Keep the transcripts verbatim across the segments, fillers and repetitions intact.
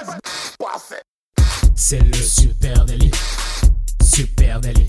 C'est le super délit. Super délit.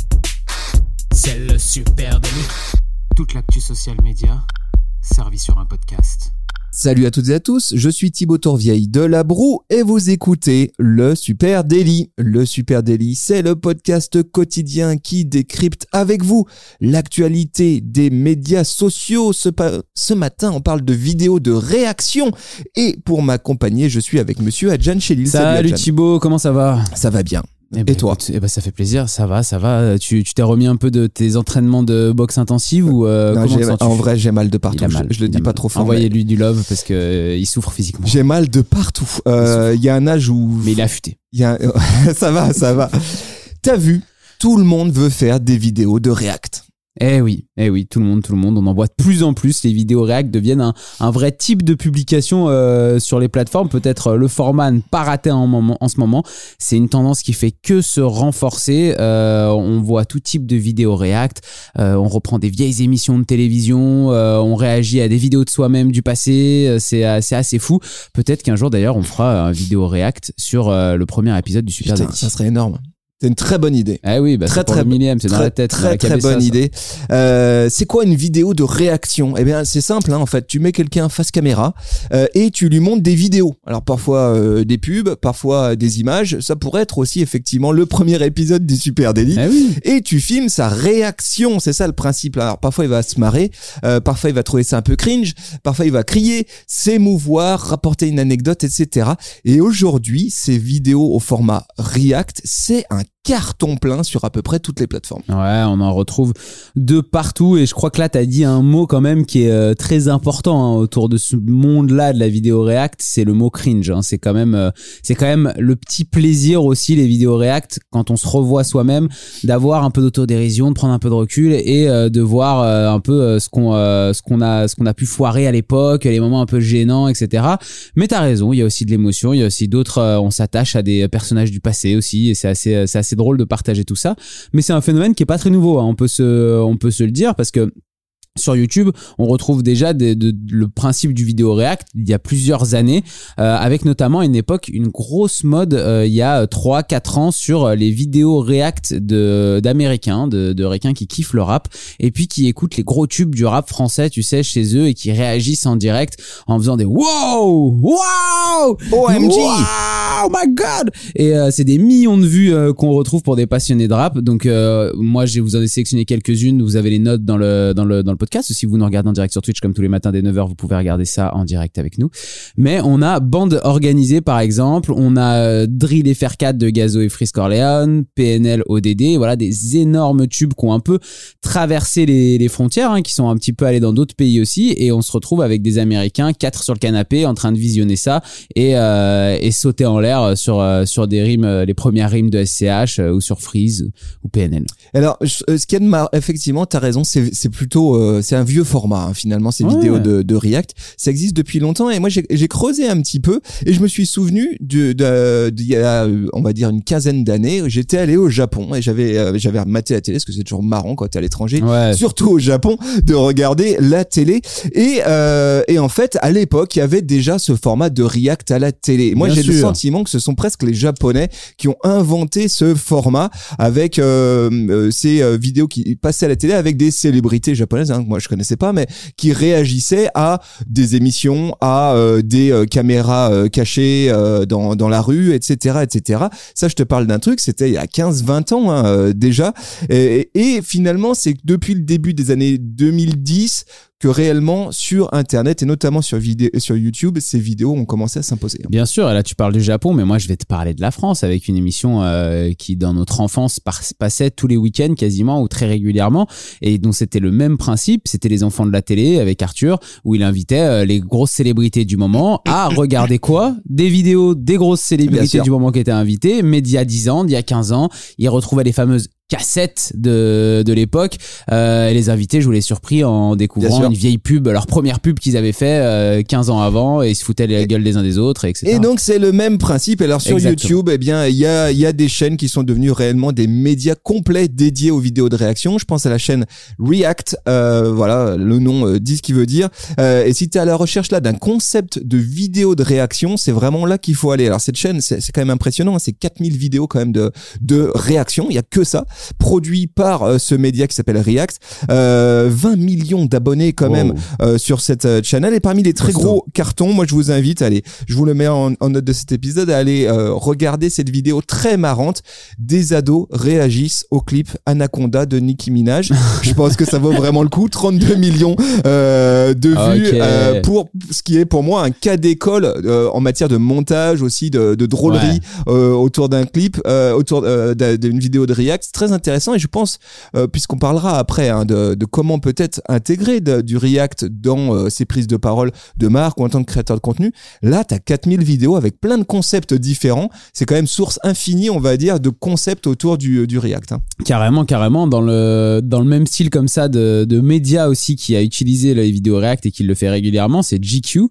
C'est le super délit. Toute l'actu social média servie sur un podcast. Salut à toutes et à tous, je suis Thibaut Tourvieille de La Broue et vous écoutez le Super Daily. Le Super Daily, c'est le podcast quotidien qui décrypte avec vous l'actualité des médias sociaux. Ce, pa- ce matin, on parle de vidéos de réaction et pour m'accompagner, je suis avec monsieur Adjan Chélil. Salut, Salut Thibaut, comment ça va ? Ça va bien. Eh ben, et toi écoute, eh ben, ça fait plaisir, ça va, ça va. Tu, tu t'es remis un peu de tes entraînements de boxe intensive ou euh, non, comment j'ai, te en vrai, j'ai mal de partout. Mal, je, je le dis pas trop fort. Envoyez-lui du love parce que euh, il souffre physiquement. J'ai mal de partout. Il euh, y a un âge où. Mais il est affûté. Il y a un... ça va, ça va. T'as vu, tout le monde veut faire des vidéos de React. Eh oui, eh oui, tout le monde, tout le monde, on en voit de plus en plus. Les vidéos React deviennent un, un vrai type de publication euh, sur les plateformes. Peut-être le format à ne pas rater en, moment, en ce moment. C'est une tendance qui fait que se renforcer. Euh, on voit tout type de vidéos React. Euh, on reprend des vieilles émissions de télévision. Euh, on réagit à des vidéos de soi-même du passé. C'est, c'est assez fou. Peut-être qu'un jour d'ailleurs, on fera un vidéo React sur euh, le premier épisode du Super Daily. Ça serait énorme. C'est une très bonne idée. Ah oui, bah très, c'est pour très, le millième, c'est très, dans la tête. Très, dans la très cabessa, bonne ça. idée. Euh, c'est quoi une vidéo de réaction ? Eh bien, c'est simple, hein, en fait. Tu mets quelqu'un face caméra euh, et tu lui montres des vidéos. Alors, parfois euh, des pubs, parfois des images. Ça pourrait être aussi, effectivement, le premier épisode du Super Daily. Ah oui. Et tu filmes sa réaction. C'est ça le principe. Alors, parfois, il va se marrer. Euh, parfois, il va trouver ça un peu cringe. Parfois, il va crier, s'émouvoir, rapporter une anecdote, et cetera. Et aujourd'hui, ces vidéos au format React, c'est un carton plein sur à peu près toutes les plateformes. Ouais, on en retrouve de partout et je crois que là t'as dit un mot quand même qui est euh, très important hein, autour de ce monde-là de la vidéo React, c'est le mot cringe. Hein. C'est quand même, euh, c'est quand même le petit plaisir aussi les vidéos React quand on se revoit soi-même, d'avoir un peu d'autodérision, de prendre un peu de recul et euh, de voir euh, un peu euh, ce qu'on, euh, ce qu'on a, ce qu'on a pu foirer à l'époque, les moments un peu gênants, et cetera. Mais t'as raison, il y a aussi de l'émotion, il y a aussi d'autres, euh, on s'attache à des personnages du passé aussi et c'est assez, c'est assez C'est drôle de partager tout ça, mais c'est un phénomène qui est pas très nouveau, hein. on peut se, on peut se le dire parce que sur YouTube, on retrouve déjà de, de, de, le principe du vidéo React il y a plusieurs années, euh, avec notamment à une époque une grosse mode euh, il y a trois quatre ans sur les vidéos React de, d'Américains, de, de Ricains qui kiffent le rap et puis qui écoutent les gros tubes du rap français, tu sais, chez eux et qui réagissent en direct en faisant des wow, wow, O M G, wow, oh my god, et euh, c'est des millions de vues euh, qu'on retrouve pour des passionnés de rap. Donc euh, moi, je vous en ai sélectionné quelques-unes. Vous avez les notes dans le dans le dans le podcast, ou si vous nous regardez en direct sur Twitch comme tous les matins dès neuf heures, vous pouvez regarder ça en direct avec nous. Mais on a Bande Organisée par exemple, on a euh, Drill et Faire quatre de Gazo et Freeze Corleone, P N L O D D, voilà des énormes tubes qui ont un peu traversé les, les frontières, hein, qui sont un petit peu allés dans d'autres pays aussi, et on se retrouve avec des Américains, quatre sur le canapé, en train de visionner ça et, euh, et sauter en l'air sur, euh, sur des rimes, euh, les premières rimes de S C H euh, ou sur Freeze ou P N L. Alors, ce qu'il y a de mar... effectivement, t'as raison, c'est, c'est plutôt... Euh, c'est un vieux format hein, finalement ces ouais. vidéos de, de React, ça existe depuis longtemps et moi j'ai, j'ai creusé un petit peu et je me suis souvenu de, de, de, il y a on va dire une quinzaine d'années, j'étais allé au Japon et j'avais euh, j'avais maté la télé parce que c'est toujours marrant quand t'es à l'étranger, ouais. surtout au Japon, de regarder la télé et euh, et en fait à l'époque il y avait déjà ce format de React à la télé. Moi Bien j'ai sûr. le sentiment que ce sont presque les Japonais qui ont inventé ce format avec euh, euh, ces euh, vidéos qui passaient à la télé avec des célébrités japonaises, hein, moi je connaissais pas, mais qui réagissaient à des émissions, à euh, des euh, caméras euh, cachées euh, dans dans la rue, et cetera, et cetera. Ça, je te parle d'un truc, c'était il y a quinze vingt ans hein, euh, déjà, et, et finalement, c'est que depuis le début des années deux mille dix que réellement sur Internet et notamment sur vidéo, sur YouTube, ces vidéos ont commencé à s'imposer. Bien sûr, et là tu parles du Japon, mais moi je vais te parler de la France avec une émission euh, qui dans notre enfance par- passait tous les week-ends quasiment ou très régulièrement et dont c'était le même principe, c'était les enfants de la télé avec Arthur où il invitait euh, les grosses célébrités du moment à regarder quoi ? Des vidéos des grosses célébrités du moment qui étaient invitées, mais d'il y a dix ans, d'il y a quinze ans, ils retrouvaient les fameuses cassettes de de l'époque. Euh, et les invités, je vous l'ai surpris en découvrant une vieille pub, leur première pub qu'ils avaient fait euh, quinze ans avant, et ils se foutaient la gueule des uns des autres, et cetera. Et donc c'est le même principe. Alors sur Exactement. YouTube, eh bien il y a il y a des chaînes qui sont devenues réellement des médias complets dédiés aux vidéos de réaction. Je pense à la chaîne React. Euh, voilà, le nom euh, dit ce qu'il veut dire. Euh, et si tu es à la recherche là d'un concept de vidéo de réaction, c'est vraiment là qu'il faut aller. Alors cette chaîne, c'est, c'est quand même impressionnant. Hein, c'est quatre mille vidéos quand même de de réaction. Il y a que ça, produit par euh, ce média qui s'appelle React. Euh, vingt millions d'abonnés quand wow. même euh, sur cette euh, channel. Et parmi les très Prestant. gros cartons, moi je vous invite, allez, je vous le mets en, en note de cet épisode, à aller euh, regarder cette vidéo très marrante. Des ados réagissent au clip Anaconda de Nicki Minaj. Je pense que ça vaut vraiment le coup. trente-deux millions euh, de vues okay. euh, pour ce qui est pour moi un cas d'école euh, en matière de montage, aussi de, de drôlerie ouais. euh, autour d'un clip, euh, autour euh, d'une vidéo de React. C'est très intéressant, et je pense, euh, puisqu'on parlera après hein, de, de comment peut-être intégrer de, du React dans euh, ses prises de parole de marque ou en tant que créateur de contenu, là t'as quatre mille vidéos avec plein de concepts différents. C'est quand même source infinie, on va dire, de concepts autour du, du React. Hein. Carrément, carrément. Dans le, dans le même style comme ça de, de médias aussi qui a utilisé les vidéos React et qui le fait régulièrement, c'est G Q.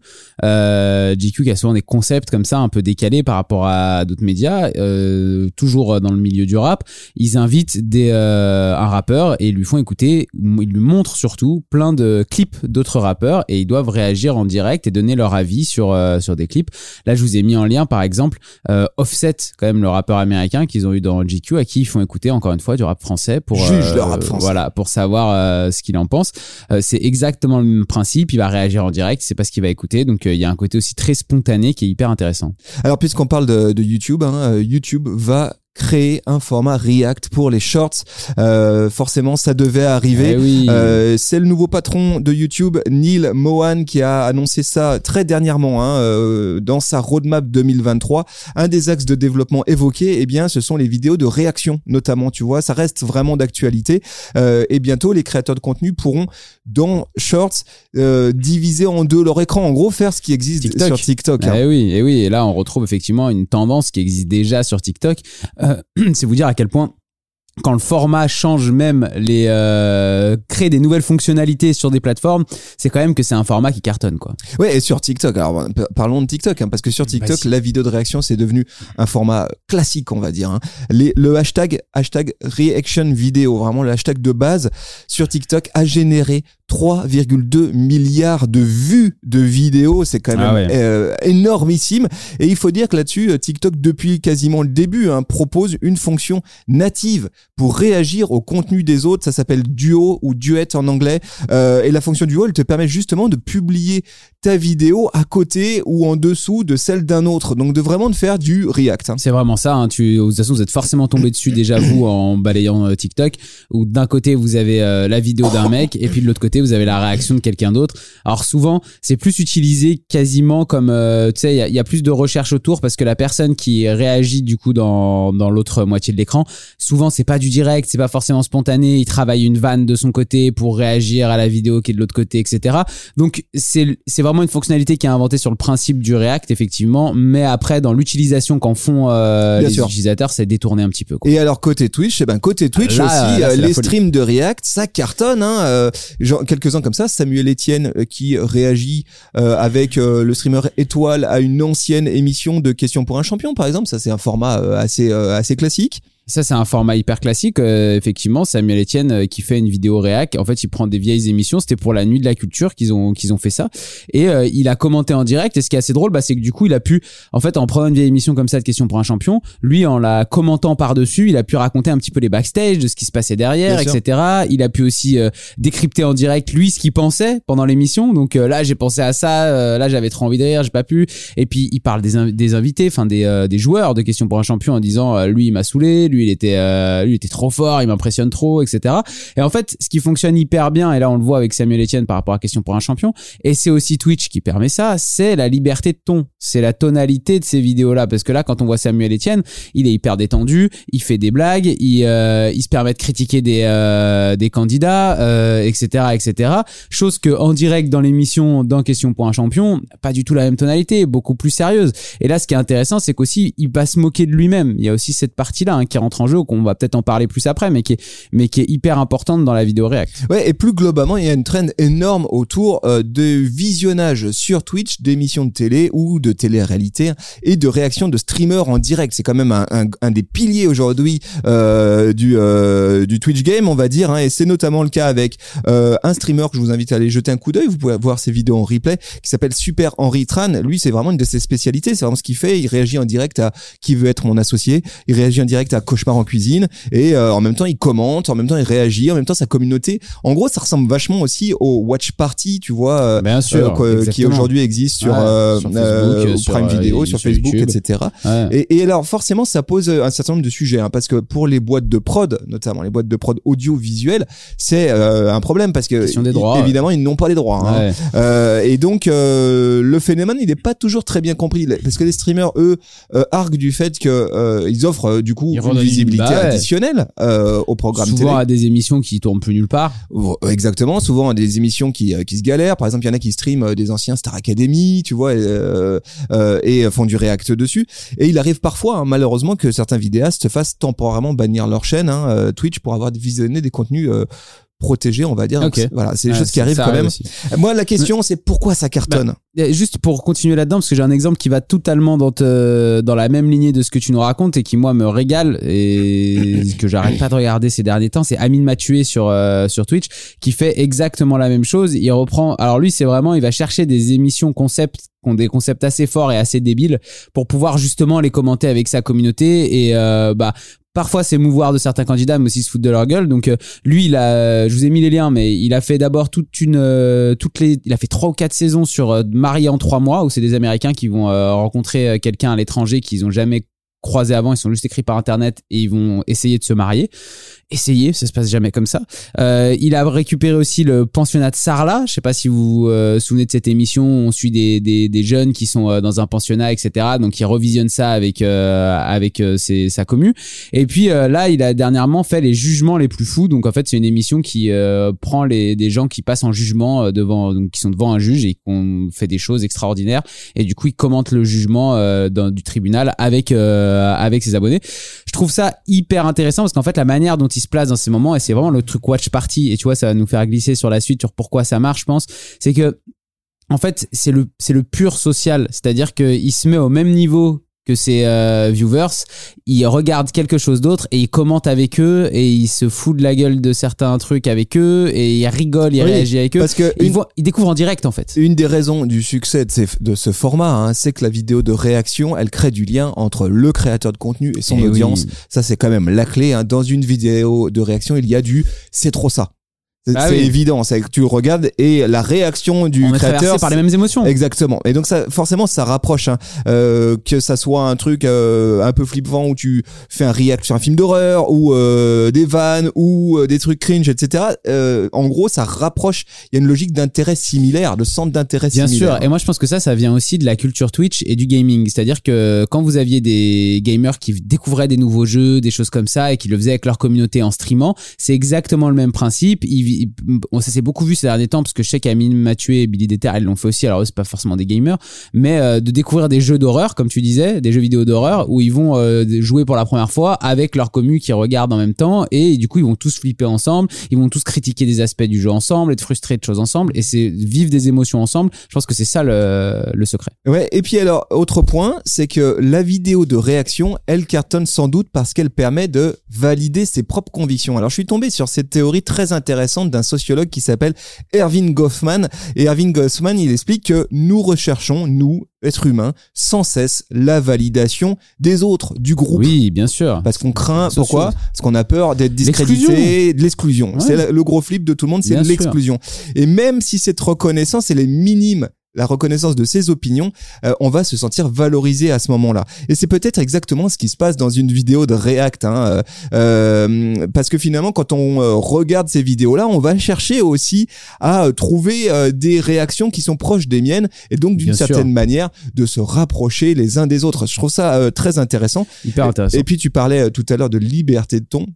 Euh, G Q qui a souvent des concepts comme ça un peu décalés par rapport à d'autres médias, euh, toujours dans le milieu du rap. Ils invitent des, euh, un rappeur et ils lui font écouter, ils lui montrent surtout plein de clips d'autres rappeurs, et ils doivent réagir en direct et donner leur avis sur, euh, sur des clips. Là, je vous ai mis en lien, par exemple, euh, Offset, quand même le rappeur américain qu'ils ont eu dans G Q, à qui ils font écouter encore une fois du rap français pour, Juge euh, le rap français. Voilà, pour savoir euh, ce qu'il en pense. Euh, c'est exactement le même principe. Il va réagir en direct, c'est pas ce qu'il va écouter. Donc, il euh, y a un côté aussi très spontané qui est hyper intéressant. Alors, puisqu'on parle de, de YouTube, hein, YouTube va créer un format React pour les shorts. Euh, forcément, ça devait arriver. Eh oui. Euh, c'est le nouveau patron de YouTube, Neil Mohan, qui a annoncé ça très dernièrement hein, euh, dans sa roadmap deux mille vingt-trois. Un des axes de développement évoqués, eh bien, ce sont les vidéos de réaction, notamment. Tu vois, ça reste vraiment d'actualité. Euh, et bientôt, les créateurs de contenu pourront, dans Shorts, euh, diviser en deux leur écran. En gros, faire ce qui existe TikTok. sur TikTok. Hein. Eh oui, et oui. Et là, on retrouve effectivement une tendance qui existe déjà sur TikTok. Euh, c'est vous dire à quel point quand le format change, même les euh, crée des nouvelles fonctionnalités sur des plateformes, c'est quand même que c'est un format qui cartonne quoi. Ouais, et sur TikTok, alors parlons de TikTok hein, parce que sur TikTok, Vas-y. la vidéo de réaction c'est devenu un format classique, on va dire hein. Les, le hashtag hashtag reaction vidéo, vraiment le hashtag de base sur TikTok, a généré trois virgule deux milliards de vues de vidéos, c'est quand même ah ouais. euh, énormissime. Et il faut dire que là-dessus, TikTok, depuis quasiment le début, hein, propose une fonction native pour réagir au contenu des autres. Ça s'appelle Duo ou Duet en anglais. Euh, et la fonction Duo, elle te permet justement de publier ta vidéo à côté ou en dessous de celle d'un autre. Donc de vraiment de faire du React. Hein. C'est vraiment ça. Hein. Tu, de toute façon, vous êtes forcément tombé dessus déjà vous en balayant euh, TikTok. Où d'un côté vous avez euh, la vidéo d'un mec et puis de l'autre côté vous avez la réaction de quelqu'un d'autre. Alors souvent c'est plus utilisé quasiment comme euh, tu sais il y a, y a plus de recherche autour parce que la personne qui réagit du coup dans dans l'autre moitié de l'écran, souvent c'est pas du direct, c'est pas forcément spontané. Il travaille une vanne de son côté pour réagir à la vidéo qui est de l'autre côté, et cetera. Donc c'est c'est vraiment une fonctionnalité qui est inventée sur le principe du React effectivement, mais après dans l'utilisation qu'en font euh, les sûr. utilisateurs, c'est détourné un petit peu quoi. Et alors côté Twitch, eh ben côté Twitch là, aussi là, les streams de React ça cartonne hein. Euh, genre, quelques-uns comme ça, Samuel Etienne euh, qui réagit euh, avec euh, le streamer Étoile à une ancienne émission de Questions pour un champion par exemple. Ça c'est un format euh, assez euh, assez classique. Ça, c'est un format hyper classique. Euh, effectivement, Samuel Etienne euh, qui fait une vidéo réac. En fait, il prend des vieilles émissions. C'était pour la Nuit de la Culture qu'ils ont qu'ils ont fait ça. Et euh, il a commenté en direct. Et ce qui est assez drôle, bah, c'est que du coup, il a pu, en fait, en prenant une vieille émission comme ça de Questions pour un champion, lui, en la commentant par-dessus, il a pu raconter un petit peu les backstage de ce qui se passait derrière, Bien et cetera. Sûr. Il a pu aussi euh, décrypter en direct lui ce qu'il pensait pendant l'émission. Donc euh, là, j'ai pensé à ça. Euh, là, j'avais trop envie de rire, j'ai pas pu. Et puis, il parle des, inv- des invités, enfin des euh, des joueurs de Questions pour un champion en disant, euh, lui, il m'a saoulé, lui, il était euh, lui il était trop fort, il m'impressionne trop, et cetera. Et en fait, ce qui fonctionne hyper bien, et là on le voit avec Samuel Etienne par rapport à Question pour un champion, et c'est aussi Twitch qui permet ça, c'est la liberté de ton, c'est la tonalité de ces vidéos-là, parce que là, quand on voit Samuel Etienne, il est hyper détendu, il fait des blagues, il, euh, il se permet de critiquer des euh, des candidats, euh, et cetera, et cetera. Chose que en direct dans l'émission, dans Question pour un champion, pas du tout la même tonalité, beaucoup plus sérieuse. Et là, ce qui est intéressant, c'est qu'aussi il va se moquer de lui-même. Il y a aussi cette partie-là hein, qui rend entre en jeu, qu'on va peut-être en parler plus après, mais qui est, mais qui est hyper importante dans la vidéo React. Ouais, et plus globalement, il y a une trend énorme autour euh, de visionnage sur Twitch d'émissions de télé ou de télé-réalité et de réactions de streamers en direct. C'est quand même un, un, un des piliers aujourd'hui euh, du, euh, du Twitch game, on va dire, hein, et c'est notamment le cas avec euh, un streamer que je vous invite à aller jeter un coup d'œil. Vous pouvez voir ses vidéos en replay, qui s'appelle Super Henry Tran. Lui, c'est vraiment une de ses spécialités. C'est vraiment ce qu'il fait. Il réagit en direct à Qui veut être mon associé. Il réagit en direct à Cauchemar en cuisine. Et euh, en même temps, il commente. En même temps, il réagit. En même temps, sa communauté. En gros, ça ressemble vachement aussi au Watch Party, tu vois, euh, Bien sûr, euh, qui aujourd'hui existe sur, ouais, euh, sur Facebook, euh, sur Prime euh, Video, sur, sur Facebook, YouTube. et cetera. Ouais. Et, et alors, forcément, ça pose un certain nombre de sujets, hein, parce que pour les boîtes de prod, notamment les boîtes de prod audiovisuelles, c'est euh, un problème parce que Question des droits, ils, évidemment, ouais. ils n'ont pas les droits. Hein. Ouais. Euh, et donc, euh, le phénomène, il n'est pas toujours très bien compris, parce que les streamers, eux, euh, arguent du fait que euh, ils offrent euh, du coup Ils une visibilité bah ouais. additionnelle euh, au programme souvent télé. à des émissions qui tournent plus nulle part. Exactement, souvent à des émissions qui qui se galèrent. Par exemple, il y en a qui streament des anciens Star Academy, tu vois, euh, euh, et font du React dessus. Et il arrive parfois, hein, malheureusement, que certains vidéastes se fassent temporairement bannir leur chaîne hein, euh, Twitch pour avoir visionné des contenus euh, protégés, on va dire. Okay. Donc, voilà, c'est des ouais, choses qui arrivent quand même. Aussi. Moi, la question, c'est pourquoi ça cartonne. Bah, juste pour continuer là-dedans, parce que j'ai un exemple qui va totalement dans, te, dans la même lignée de ce que tu nous racontes et qui, moi, me régale et que j'arrête pas de regarder ces derniers temps. C'est Amine Mathieu sur, euh, sur Twitch qui fait exactement la même chose. Il reprend. Alors, lui, c'est vraiment, il va chercher des émissions concepts qui ont des concepts assez forts et assez débiles pour pouvoir justement les commenter avec sa communauté et, euh, bah, parfois s'émouvoir de certains candidats mais aussi se foutre de leur gueule. Donc euh, lui il a, je vous ai mis les liens, mais il a fait d'abord toute une euh, toutes les il a fait trois ou quatre saisons sur euh, Marié en trois mois, où c'est des Américains qui vont euh, rencontrer euh, quelqu'un à l'étranger qu'ils ont jamais croisé avant, ils sont juste écrits par internet et ils vont essayer de se marier. Essayer, ça se passe jamais comme ça. Euh, il a récupéré aussi le pensionnat de Sarlat. Je sais pas si vous vous euh, souvenez de cette émission. On suit des des, des jeunes qui sont euh, dans un pensionnat, et cetera. Donc il revisionne ça avec euh, avec euh, ses, sa commu. Et puis euh, là, il a dernièrement fait les jugements les plus fous. Donc en fait, c'est une émission qui euh, prend les des gens qui passent en jugement euh, devant, donc qui sont devant un juge et qui ont fait des choses extraordinaires. Et du coup, il commente le jugement euh, dans, du tribunal avec euh, avec ses abonnés. Je trouve ça hyper intéressant parce qu'en fait, la manière dont il se place dans ces moments, et c'est vraiment le truc watch party, et tu vois, ça va nous faire glisser sur la suite sur pourquoi ça marche, je pense, c'est que en fait c'est le c'est le pur social, c'est-à-dire que il se met au même niveau que ses euh, viewers, il regarde quelque chose d'autre et il commente avec eux et il se fout de la gueule de certains trucs avec eux et il rigole, il oui, réagit avec eux. Parce que une, il, voit, il découvre en direct en fait. Une des raisons du succès de, ces, de ce format, hein, c'est que la vidéo de réaction, elle crée du lien entre le créateur de contenu et son et audience. Oui. Ça, c'est quand même la clé. Hein. Dans une vidéo de réaction, il y a du « c'est trop ça ». C'est, ah c'est oui. évident, c'est que tu regardes et la réaction du on est créateur, traversé par les mêmes émotions. Exactement. Et donc ça, forcément, ça rapproche. Hein, euh, que ça soit un truc euh, un peu flippant où tu fais un react sur un film d'horreur ou euh, des vannes ou euh, des trucs cringe, et cetera. Euh, en gros, ça rapproche. Il y a une logique d'intérêt similaire, de centre d'intérêt Bien similaire. Bien sûr. Et moi, je pense que ça, ça vient aussi de la culture Twitch et du gaming. C'est-à-dire que quand vous aviez des gamers qui découvraient des nouveaux jeux, des choses comme ça, et qui le faisaient avec leur communauté en streamant, c'est exactement le même principe. Ils ça s'est beaucoup vu ces derniers temps parce que je sais qu'Amine Mathieu et Billy Déter ils l'ont fait aussi, alors eux c'est pas forcément des gamers, mais euh, de découvrir des jeux d'horreur comme tu disais, des jeux vidéo d'horreur où ils vont euh, jouer pour la première fois avec leur commu qui regardent en même temps et du coup ils vont tous flipper ensemble, ils vont tous critiquer des aspects du jeu ensemble, être frustrés de choses ensemble et c'est vivre des émotions ensemble. Je pense que c'est ça le, le secret. Ouais, et puis alors autre point, c'est que la vidéo de réaction elle cartonne sans doute parce qu'elle permet de valider ses propres convictions. Alors je suis tombé sur cette théorie très intéressante d'un sociologue qui s'appelle Erving Goffman. Et Erving Goffman, il explique que nous recherchons, nous, êtres humains, sans cesse la validation des autres, du groupe. Oui, bien sûr. Parce qu'on craint, pourquoi ? Parce qu'on a peur d'être discrédité, de l'exclusion. Ouais. C'est le gros flip de tout le monde, c'est bien l'exclusion. Sûr. Et même si cette reconnaissance, elle est minime, la reconnaissance de ses opinions, euh, on va se sentir valorisé à ce moment-là. Et c'est peut-être exactement ce qui se passe dans une vidéo de React, hein, euh, parce que finalement, quand on euh, regarde ces vidéos-là, on va chercher aussi à euh, trouver euh, des réactions qui sont proches des miennes, et donc d'une Bien certaine sûr. manière de se rapprocher les uns des autres. Je trouve ça euh, très intéressant. Hyper intéressant. Et, et puis tu parlais euh, tout à l'heure de liberté de ton.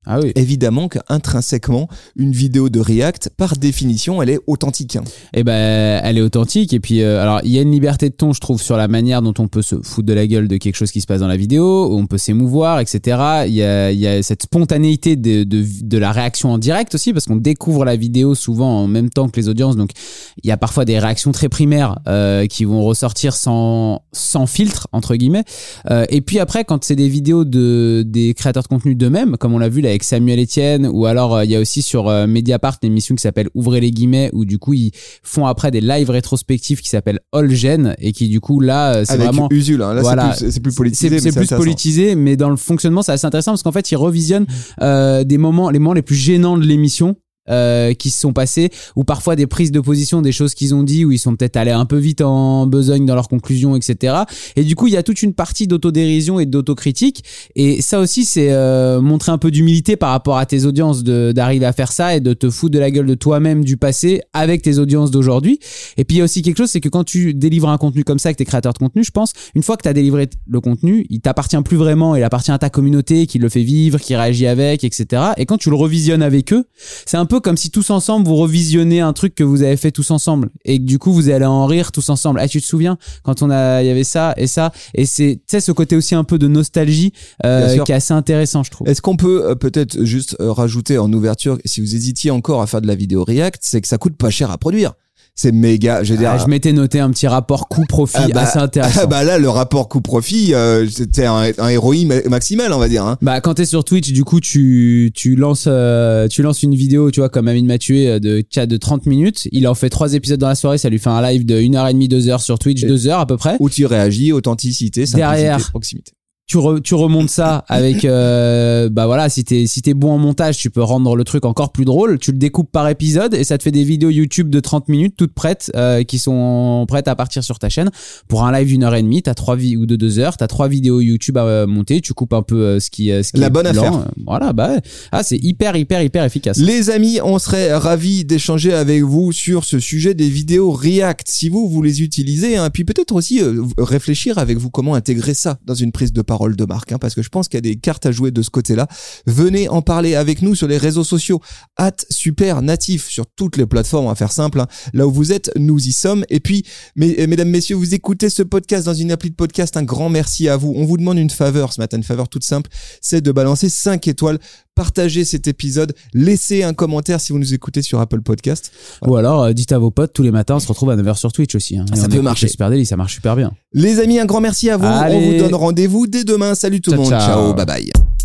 Ah oui. Évidemment qu'intrinsèquement, une vidéo de React, par définition, elle est authentique. Eh ben, elle est authentique. Et puis, euh, alors, il y a une liberté de ton, je trouve, sur la manière dont on peut se foutre de la gueule de quelque chose qui se passe dans la vidéo, où on peut s'émouvoir, et cetera. Il y a, il y a cette spontanéité de, de, de la réaction en direct aussi, parce qu'on découvre la vidéo souvent en même temps que les audiences. Donc, il y a parfois des réactions très primaires euh, qui vont ressortir sans, sans filtre, entre guillemets. Euh, et puis après, quand c'est des vidéos de, des créateurs de contenu d'eux-mêmes, comme on l'a vu là avec Samuel Etienne, ou alors il euh, y a aussi sur euh, Mediapart une émission qui s'appelle Ouvrez les guillemets, où du coup ils font après des lives rétrospectifs qui s'appellent All Gen, et qui du coup là c'est avec vraiment Usul, hein. Là voilà, c'est, plus, c'est plus politisé, c'est, c'est mais plus politisé, mais dans le fonctionnement c'est assez intéressant parce qu'en fait ils revisionnent euh, des moments, les moments les plus gênants de l'émission. Euh, qui se sont passés, ou parfois des prises de position, des choses qu'ils ont dit, où ils sont peut-être allés un peu vite en besogne dans leurs conclusions, et cetera. Et du coup, il y a toute une partie d'autodérision et d'autocritique. Et ça aussi, c'est euh, montrer un peu d'humilité par rapport à tes audiences, de, d'arriver à faire ça et de te foutre de la gueule de toi-même du passé avec tes audiences d'aujourd'hui. Et puis, il y a aussi quelque chose, c'est que quand tu délivres un contenu comme ça avec tes créateurs de contenu, je pense, une fois que tu as délivré le contenu, il t'appartient plus vraiment, il appartient à ta communauté qui le fait vivre, qui réagit avec, et cetera. Et quand tu le revisionnes avec eux, c'est un peu comme si tous ensemble vous revisionnez un truc que vous avez fait tous ensemble et que du coup vous allez en rire tous ensemble. Ah, tu te souviens quand on a, il y avait ça et ça, et c'est, tu sais, ce côté aussi un peu de nostalgie euh, qui est assez intéressant, je trouve. Est-ce qu'on peut euh, peut-être juste euh, rajouter en ouverture, si vous hésitiez encore à faire de la vidéo React, c'est que ça coûte pas cher à produire. C'est méga, je veux dire. Ah, je m'étais noté un petit rapport coût-profit ah bah, assez intéressant. Ah bah là, le rapport coût-profit, euh, c'était un, un R O I maximal, on va dire. Hein. Bah quand t'es sur Twitch, du coup tu tu lances euh, tu lances une vidéo, tu vois, comme Amine m'a tué de de trente minutes. Il en fait trois épisodes dans la soirée, ça lui fait un live de une heure et demie, deux heures sur Twitch, et deux heures à peu près. Où tu réagis, authenticité, simplicité, derrière, proximité. Tu, re, tu remontes ça avec euh, bah voilà, si t'es si t'es bon en montage, tu peux rendre le truc encore plus drôle. Tu le découpes par épisode et ça te fait des vidéos YouTube de trente minutes toutes prêtes, euh, qui sont prêtes à partir sur ta chaîne pour un live d'une heure et demie. T'as trois vi- ou de deux heures, t'as trois vidéos YouTube à euh, monter. Tu coupes un peu euh, ce qui, euh, ce qui la est bonne lent. affaire. Voilà, bah ah c'est hyper hyper hyper efficace. Les amis, on serait ravis d'échanger avec vous sur ce sujet des vidéos React. Si vous vous les utilisez, hein, puis peut-être aussi euh, réfléchir avec vous comment intégrer ça dans une prise de parole de marque, hein, parce que je pense qu'il y a des cartes à jouer de ce côté-là. Venez en parler avec nous sur les réseaux sociaux, at super natif, sur toutes les plateformes, on va faire simple, hein. Là où vous êtes, nous y sommes. Et puis, mes, mesdames, messieurs, vous écoutez ce podcast dans une appli de podcast, un grand merci à vous. On vous demande une faveur ce matin, une faveur toute simple, c'est de balancer cinq étoiles, partagez cet épisode, laissez un commentaire si vous nous écoutez sur Apple Podcast. Voilà. Ou alors, euh, dites à vos potes, tous les matins, on se retrouve à neuf heures sur Twitch aussi. Hein. Ça peut marcher. Super Daily, ça marche super bien. Les amis, un grand merci à vous. Allez. On vous donne rendez-vous dès demain. Salut tout le monde. Ciao, ciao. Ciao, bye bye.